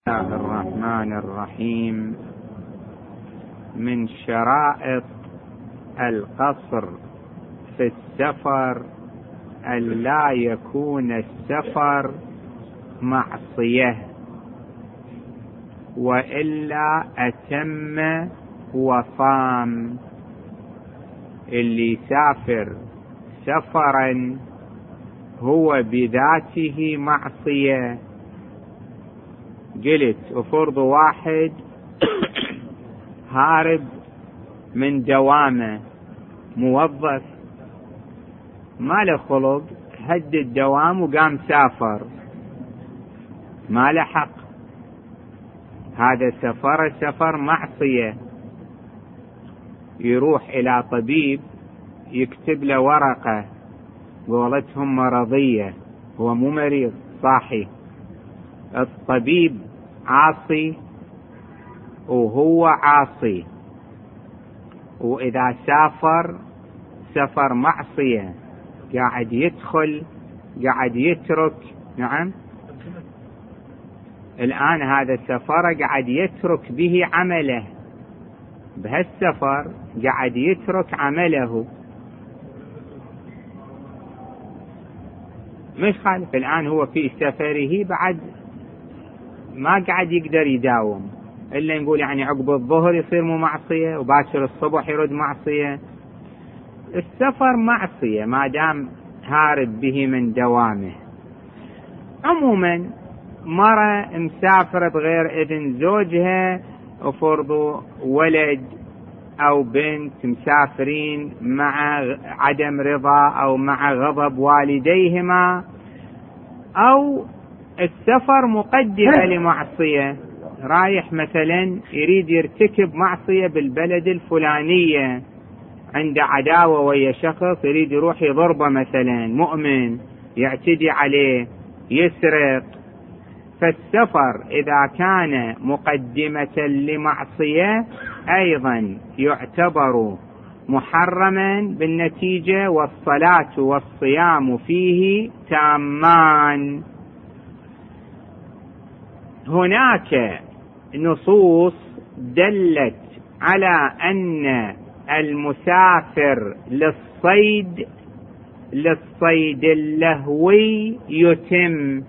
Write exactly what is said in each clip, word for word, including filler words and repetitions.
الله الرحمن الرحيم. من شرائط القصر في السفر ألا يكون السفر معصية، وإلا أتم وصام. اللي يسافر سفرا هو بذاته معصية. قلت افرض واحد هارب من دوامه، موظف ما له خلق، هد الدوام وقام سافر، ما له حق. هذا سفر سفر معصية. يروح إلى طبيب يكتب له ورقة قولتهم مرضية، هو مو مريض، صاحي. الطبيب عاصي وهو عاصي، وإذا سافر سفر معصية، قاعد يدخل قاعد يترك. نعم، الآن هذا السفر قاعد يترك به عمله، بهالسفر قاعد يترك عمله، مش خالف. الآن هو في سفره بعد ما قاعد يقدر يداوم، إلا نقول يعني عقب الظهر يصير مو معصية، وباكر الصبح يرد معصية. السفر معصية ما دام هارب به من دوامه. عموما مرة مسافرة بغير إذن زوجها، وفرضوا ولد أو بنت مسافرين مع عدم رضا أو مع غضب والديهما، أو السفر مقدمة لمعصية، رايح مثلا يريد يرتكب معصية بالبلد الفلانية، عنده عداوة ويا شخص يريد يروح يضربه مثلا، مؤمن، يعتدي عليه، يسرق. فالسفر إذا كان مقدمة لمعصية أيضا يعتبر محرما بالنتيجة، والصلاة والصيام فيه تامان. هناك نصوص دلت على أن المسافر للصيد للصيد اللهوي يتم.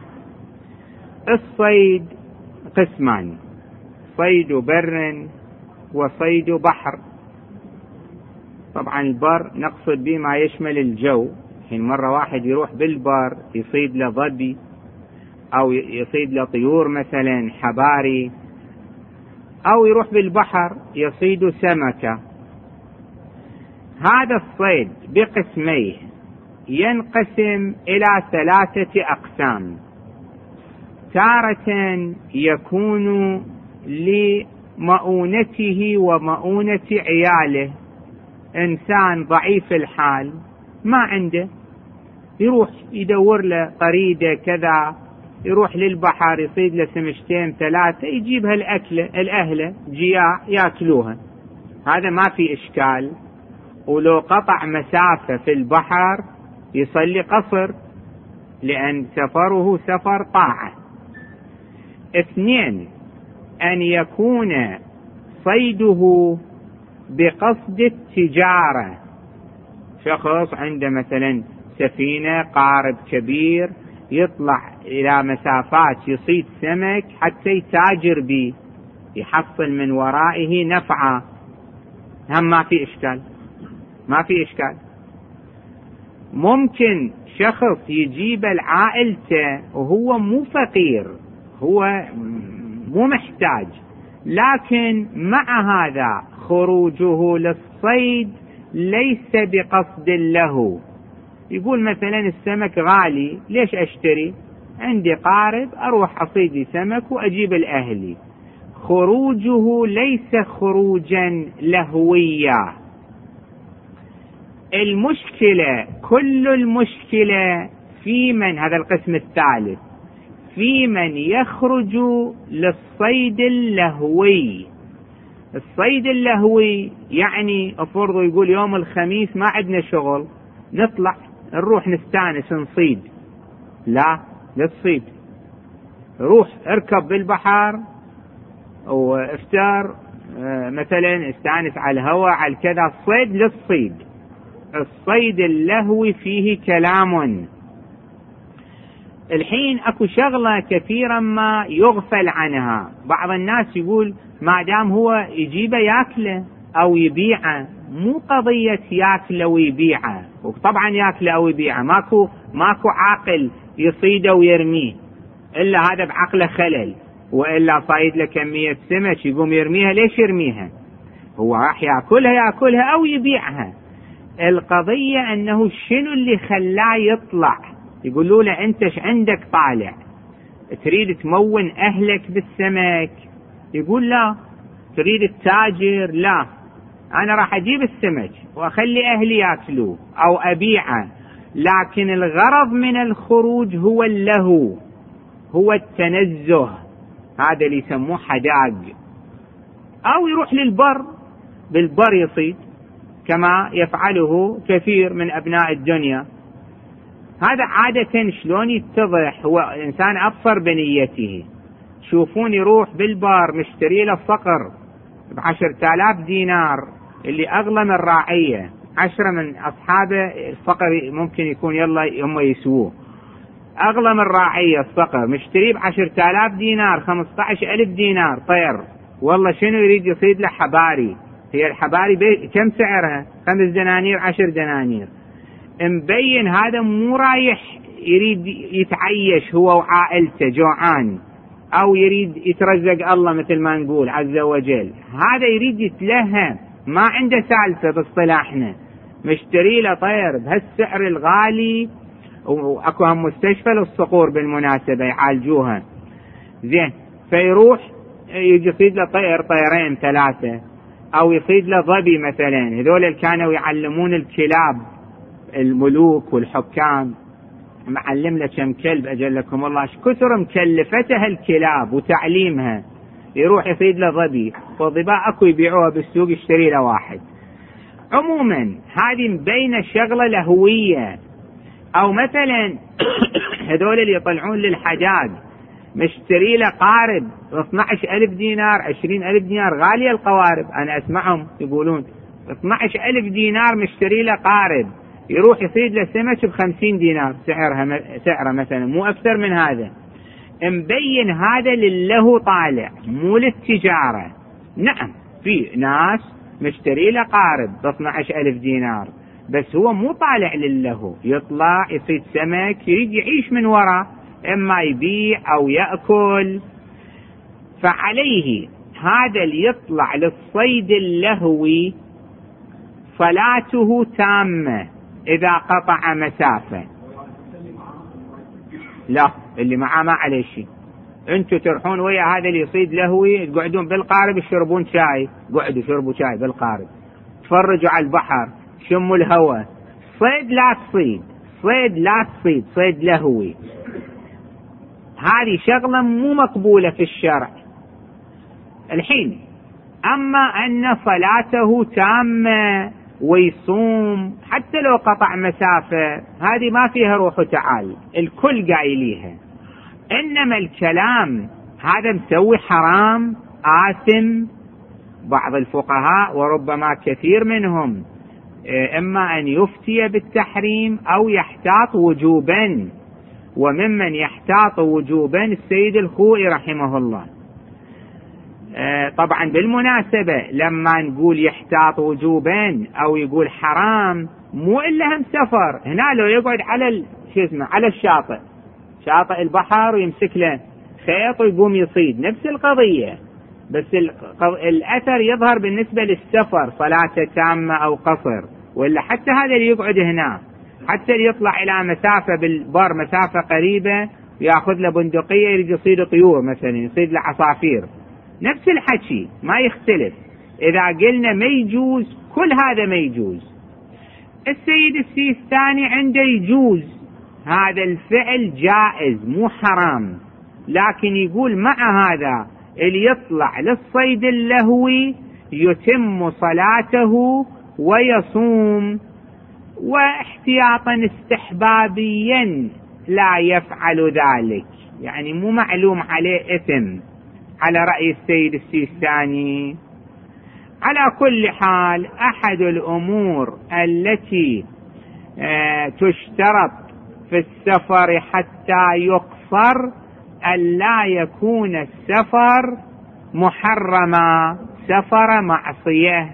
الصيد قسمان: صيد بر وصيد بحر. طبعا البر نقصد به ما يشمل الجو، حين مرة واحد يروح بالبر يصيد له ظبي أو يصيد له طيور مثلا حباري، أو يروح بالبحر يصيد سمكة. هذا الصيد بقسميه، ينقسم إلى ثلاثة أقسام. تارة يكون لمؤونته ومؤونة عياله، إنسان ضعيف الحال ما عنده، يروح يدور له قريدة كذا، يروح للبحر يصيد له سمشتين ثلاثة، يجيبها الأكل الأهل جياع يأكلوها، هذا ما في إشكال. ولو قطع مسافة في البحر يصلي قصر، لأن سفره سفر طاعة. اثنين، أن يكون صيده بقصد التجارة، شخص عنده مثلا سفينة قارب كبير، يطلع إلى مسافات يصيد سمك حتى يتاجر به، يحصل من ورائه نفعا، هم ما في إشكال، ما في إشكال. ممكن شخص يجيب العائلته وهو مو فقير، هو مو محتاج، لكن مع هذا خروجه للصيد ليس بقصد له. يقول مثلا السمك غالي، ليش أشتري؟ عندي قارب أروح أصيد سمك وأجيب الأهلي. خروجه ليس خروجا لهويا. المشكلة، كل المشكلة في من، هذا القسم الثالث، في من يخرج للصيد اللهوي. الصيد اللهوي يعني افرضوا يقول يوم الخميس ما عندنا شغل، نطلع نروح نستانس نصيد. لا، لا تصيد، روح اركب بالبحر وافتر مثلا، استانس على الهواء على كذا. الصيد للصيد، الصيد اللهوي فيه كلام. الحين اكو شغلة كثيرا ما يغفل عنها. بعض الناس يقول ما دام هو يجيبه ياكله او يبيعه، مو قضية ياكله ويبيعه، وطبعا ياكله او يبيعه ماكو ماكو عاقل يصيده ويرميه الا هذا بعقله خلل، والا صايد له كمية سمك يقوم يرميها. ليش يرميها؟ هو راح ياكلها ياكلها او يبيعها. القضية انه شنو اللي خلاه يطلع؟ يقولوا له انت ايش عندك طالع؟ تريد تمون اهلك بالسمك؟ يقول لا. تريد التاجر؟ لا، انا راح اجيب السمك واخلي اهلي ياكلوه او ابيعه، لكن الغرض من الخروج هو اللهو، هو التنزه، هذا اللي يسموه حداق. او يروح للبر، بالبر يصيد كما يفعله كثير من ابناء الدنيا. هذا عادة شلون يتضح؟ هو انسان ابصر بنيته. شوفون يروح بالبار مشتري له صقر بعشرة آلاف دينار، اللي اغلى من راعية. عشرة من اصحابه الصقر ممكن يكون يلا هم يسووه، اغلى من راعية الصقر، مشتريه بعشرة آلاف دينار، خمسة عشر ألف دينار طير. والله شنو يريد يصيد له؟ حباري. هي الحباري كم سعرها؟ خمس دنانير، عشر دنانير. مبين هذا مو رايح يريد يتعيش هو وعائلته جوعان، او يريد يترزق الله مثل ما نقول عز وجل. هذا يريد يتلهى، ما عنده سالفة باصطلاحنا. مشتري له طير بهالسعر الغالي، واكو هم مستشفى للصقور بالمناسبة يعالجوها زين. فيروح يجي يصيد له طير، طيرين، ثلاثة، او يصيد له ظبي مثلا. هذول اللي كانوا يعلمون الكلاب الملوك والحكام، معلم له كم كلب اجلكم الله، ايش كثر مكلفتها الكلاب وتعليمها. يروح يصيد له ظبي، والظباء اكو يبيعوها بالسوق، يشتري له واحد. عموما هذه مبينة شغلة لهوية. او مثلا هذول اللي يطلعون للحجاج، مشتري له قارب اثني عشر ألف دينار، عشرين ألف دينار، غالية القوارب. انا اسمعهم يقولون اثني عشر ألف دينار مشتري له قارب، يروح يصيد له سمك بخمسين دينار سعرها، سعره مثلا، مو اكثر من هذا. مبين هذا لله طالع، مو للتجارة. نعم في ناس مشتري له قارب ب اثني عشر ألف دينار، بس هو مو طالع لله، يطلع يصيد سمك يريد يعيش من وراء، اما يبيع او يأكل. فعليه هذا اللي يطلع للصيد اللهوي صلاته تامة اذا قطع مسافة. لا، اللي معاه ما عليه شيء. انتوا تروحون ويا هذا اللي يصيد لهوي، تقعدون بالقارب يشربون شاي، قعدوا شربوا شاي بالقارب، تفرجوا على البحر، شموا الهواء. صيد لا تصيد، صيد لا تصيد، صيد لهوي. هذه شغلة مو مقبولة في الشرع. الحين اما ان صلاته تامة ويصوم حتى لو قطع مسافة، هذه ما فيها روح وتعال، الكل قايليها. انما الكلام هذا مسوي حرام، آثم. بعض الفقهاء وربما كثير منهم اما ان يفتي بالتحريم او يحتاط وجوبا، وممن يحتاط وجوبا السيد الخوئي رحمه الله. طبعا بالمناسبة لما نقول يحتاط وجوبا او يقول حرام، مو الا هم سفر. هنا لو يقعد على شو اسمه على الشاطئ، شاطئ البحر، ويمسك له خيط ويقوم يصيد، نفس القضية. بس الاثر يظهر بالنسبة للسفر، صلاة تامة او قصر. ولا حتى هذا اللي يقعد هنا، حتى اللي يطلع الى مسافة بالبر، مسافة قريبة، وياخذ له بندقية يريد يصيد طيور مثلا، يصيد له عصافير، نفس الحكي ما يختلف. اذا قلنا ما يجوز، كل هذا ما يجوز. السيد السيستاني عنده يجوز، هذا الفعل جائز مو حرام، لكن يقول مع هذا اللي يطلع للصيد اللهوي يتم صلاته ويصوم، واحتياطا استحبابيا لا يفعل ذلك. يعني مو معلوم عليه إثم على رأي السيد السيستاني. على كل حال أحد الأمور التي تشترط في السفر حتى يقصر ألا يكون السفر محرما، سفر معصية.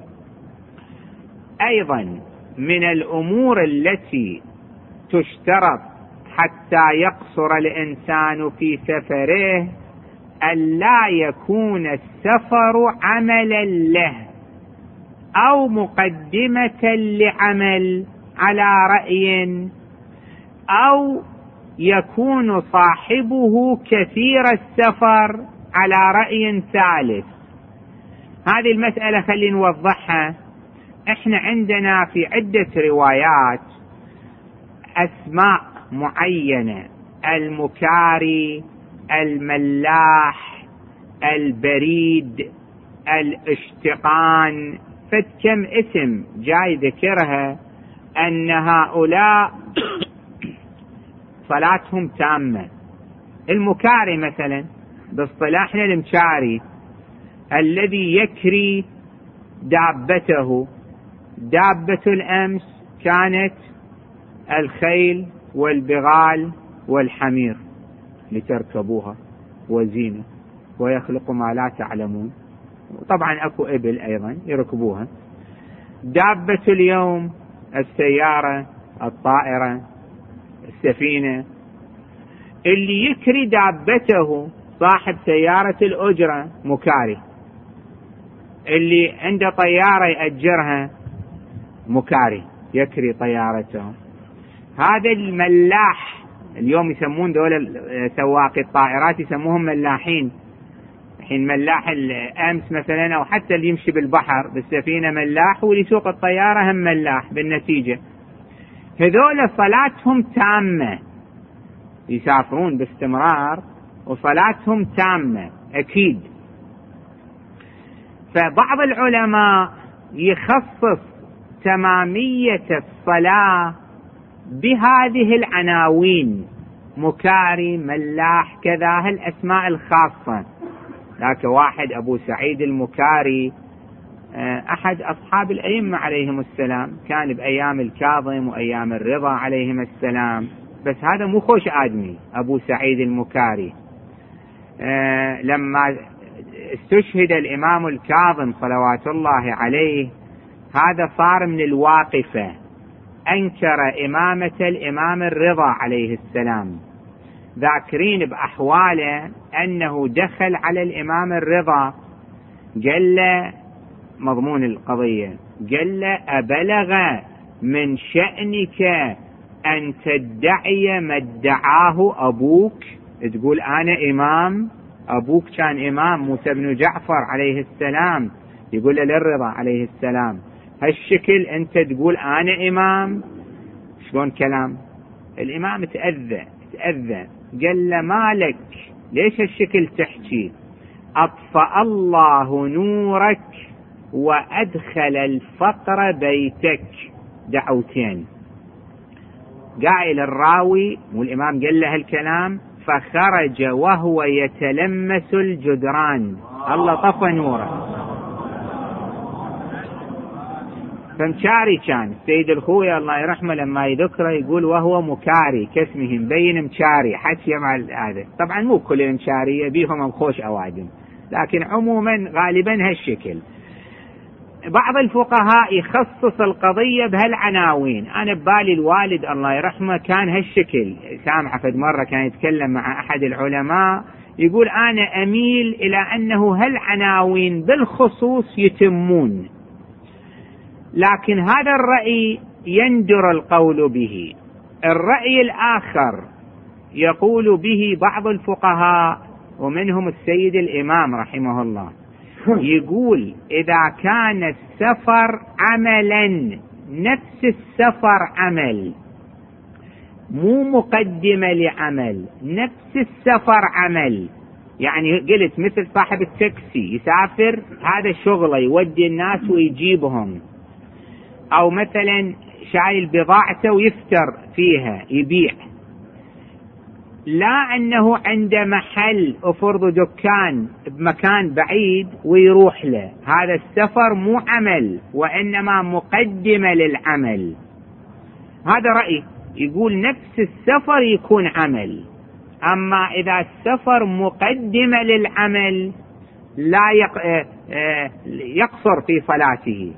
أيضا من الأمور التي تشترط حتى يقصر الإنسان في سفره ألا يكون السفر عملا له أو مقدمة لعمل على رأي، أو يكون صاحبه كثير السفر على رأي ثالث. هذه المسألة خلينا نوضحها. احنا عندنا في عدة روايات أسماء معينة: المكاري، الملاح، البريد، الاشتقان، فكم اسم جاي ذكرها أن هؤلاء صلاتهم تامة. المكاري مثلا باصطلاحنا المشاري الذي يكري دابته. دابة الأمس كانت الخيل والبغال والحمير لتركبوها وزينة ويخلق ما لا تعلمون، طبعا أكو إبل أيضا يركبوها. دابة اليوم السيارة، الطائرة، السفينة. اللي يكري دابته صاحب سيارة الأجرة مكاري، اللي عنده طيارة يأجرها مكاري، يكري طيارته. هذا الملاح اليوم يسمون دول سواقي الطائرات يسموهم ملاحين. الحين ملاح الأمس مثلا، أو حتى اللي يمشي بالبحر بالسفينة ملاح، واللي يسوق الطيارة هم ملاح بالنتيجة. هذول صلاتهم تامة، يسافرون باستمرار وصلاتهم تامة أكيد. فبعض العلماء يخصص تمامية الصلاة بهذه العناوين: مكاري، ملاح، كذا، هالأسماء الخاصة. ذاك واحد أبو سعيد المكاري أحد أصحاب الأئمة عليهم السلام، كان بأيام الكاظم وأيام الرضا عليهم السلام، بس هذا مو خوش آدمي. أبو سعيد المكاري لما استشهد الإمام الكاظم صلوات الله عليه، هذا صار من الواقفة، أنكر إمامة الإمام الرضا عليه السلام، ذاكرين بأحواله أنه دخل على الإمام الرضا قال له مضمون القضية، قال له: أبلغ من شأنك أن تدعي ما ادعاه أبوك؟ تقول أنا إمام، أبوك كان إمام موسى بن جعفر عليه السلام، يقول له للرضا عليه السلام هالشكل أنت تقول أنا إمام؟ شلون كلام؟ الإمام تأذى تأذى قال له: مالك ليش هالشكل تحكي؟ أطفأ الله نورك وأدخل الفقر بيتك، دعوتين. قائل الراوي مو الإمام قال له هالكلام، فخرج وهو يتلمس الجدران، الله طفى نوره. فمشاري كان السيد الخوي الله يرحمه لما يذكره يقول وهو مكاري كاسمه، مبين مشاري، حكي مع هذا. طبعا مو كل المشارية بيهم خوش أوادم، لكن عموما غالبا هالشكل. بعض الفقهاء يخصص القضية بهالعناوين. أنا ببالي الوالد الله يرحمه كان هالشكل، سامع فد مرة كان يتكلم مع أحد العلماء يقول أنا أميل إلى أنه هالعناوين بالخصوص يتمون، لكن هذا الرأي يندر القول به. الرأي الآخر يقول به بعض الفقهاء ومنهم السيد الإمام رحمه الله، يقول إذا كان السفر عملا، نفس السفر عمل، مو مقدمة لعمل، نفس السفر عمل. يعني قلت مثل صاحب التاكسي يسافر هذا شغله، يودي الناس ويجيبهم، أو مثلا شايل بضاعته ويفتر فيها يبيع. لا أنه عند محل أفرض دكان بمكان بعيد ويروح له، هذا السفر مو عمل وإنما مقدمة للعمل. هذا رأي يقول نفس السفر يكون عمل، أما إذا السفر مقدمة للعمل لا يقصر في صلاته.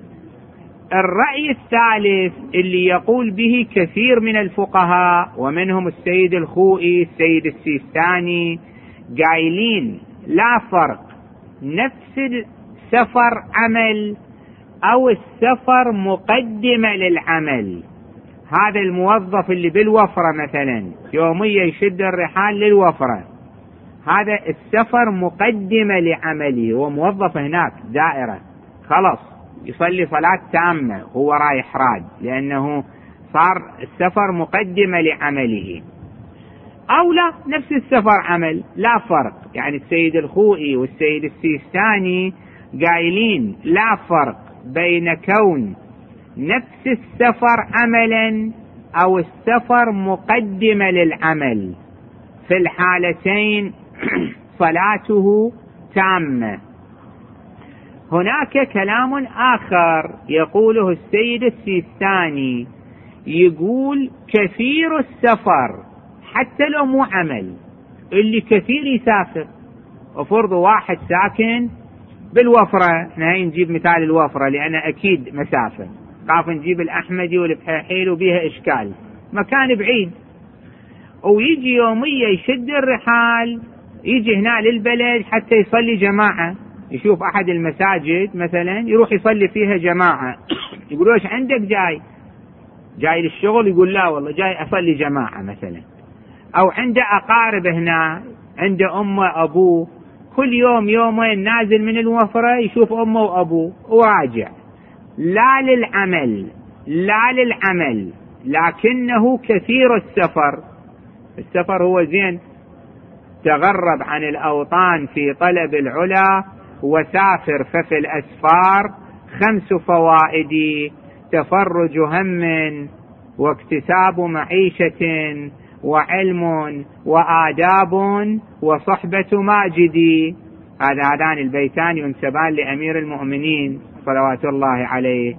الرأي الثالث اللي يقول به كثير من الفقهاء ومنهم السيد الخوئي السيد السيستاني، قايلين لا فرق، نفس السفر عمل أو السفر مقدمة للعمل. هذا الموظف اللي بالوفرة مثلا يوميا يشد الرحال للوفرة، هذا السفر مقدمة لعمله، هو موظف هناك دائرة خلاص يصلي صلاة تامة هو رايح راد، لأنه صار السفر مقدمة لعمله. أو لا، نفس السفر عمل لا فرق. يعني السيد الخوئي والسيد السيستاني قايلين لا فرق بين كون نفس السفر عملا أو السفر مقدمة للعمل، في الحالتين صلاته تامة. هناك كلام آخر يقوله السيد السيستاني، يقول كثير السفر حتى لو مو عمل، اللي كثير يسافر، وفرض واحد ساكن بالوفرة، نهاية نجيب مثال الوفرة لأن أكيد مسافة، قاف نجيب الأحمدي والبحيحيل وبيها إشكال، مكان بعيد، ويجي يوميا يشد الرحال يجي هنا للبلد حتى يصلي جماعة، يشوف أحد المساجد مثلا يروح يصلي فيها جماعة، يقولوا ايش عندك جاي؟ جاي للشغل؟ يقول لا والله جاي أصلي جماعة مثلا. أو عنده أقارب هنا، عنده أمه أبوه، كل يوم يومين نازل من الوفرة يشوف أمه وأبوه وراجع، لا للعمل لا للعمل لكنه كثير السفر. السفر هو زين، تغرب عن الأوطان في طلب العلا وسافر ففي الأسفار خمس فوائد: تفرج هم واكتساب معيشة وعلم وآداب وصحبة ماجد. هذا هذان البيتان ينسبان لأمير المؤمنين صلوات الله عليه.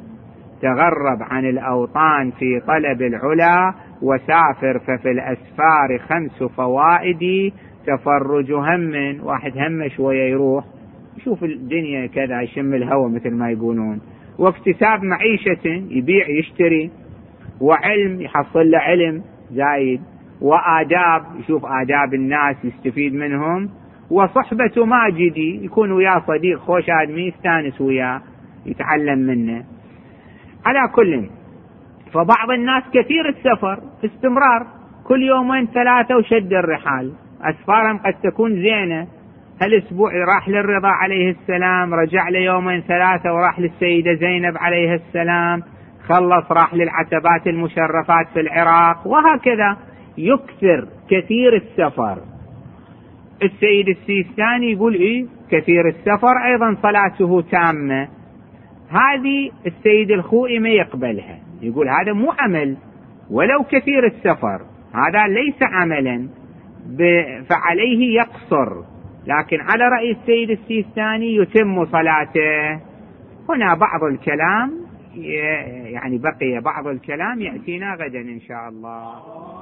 تغرب عن الأوطان في طلب العلا وسافر ففي الأسفار خمس فوائد: تفرج هم، واحد هم شوية يروح يشوف الدنيا كذا يشم الهوى مثل ما يقولون، واكتساب معيشة يبيع يشتري، وعلم يحصل له علم زايد، وآداب يشوف آداب الناس يستفيد منهم، وصحبة ماجدي يكون وياه صديق خوش آدمي يستانس وياه يتعلم منه. على كل، فبعض الناس كثير السفر استمرار كل يومين ثلاثة وشد الرحال، أسفارهم قد تكون زينة، هالأسبوع راح للرضا عليه السلام، رجع ليومين ثلاثة وراح للسيدة زينب عليه السلام، خلص راح للعتبات المشرفات في العراق، وهكذا يكثر كثير السفر. السيد السيستاني يقول إيه كثير السفر أيضا صلاته تامة. هذه السيد الخوئي ما يقبلها، يقول هذا مو عمل ولو كثير السفر، هذا ليس عملا فعليه يقصر، لكن على رأي السيد السيستاني يتم صلاته. هنا بعض الكلام، يعني بقي بعض الكلام يأتينا غدا إن شاء الله.